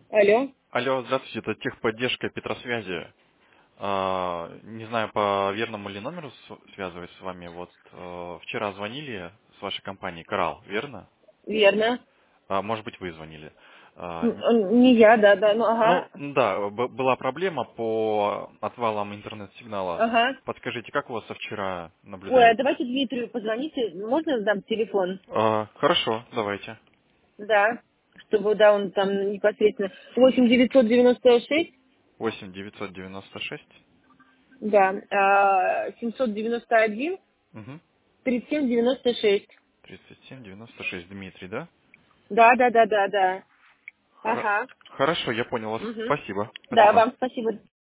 Алло. Алло, здравствуйте, это техподдержка Петросвязи. Не знаю, по верному ли номеру связываюсь с вами. Вот вчера звонили с вашей компании Коралл, верно? Верно. Может быть, вы звонили. Не я, да, да. Ну, Ну, ага. да, была проблема по отвалам интернет-сигнала. Ага. Подскажите, как у вас со вчера Ой, а наблюдается? давайте Дмитрию позвоните. Можно дам телефон? Хорошо, давайте. Да. Чтобы, да, он там непосредственно. 8 996. 8 996. Да. 791 Угу. 3796. 3796, Дмитрий, да? Да, да, да, да, да. Ага. Хорошо, я понял вас. Угу. Спасибо. Да, Спасибо. вам спасибо.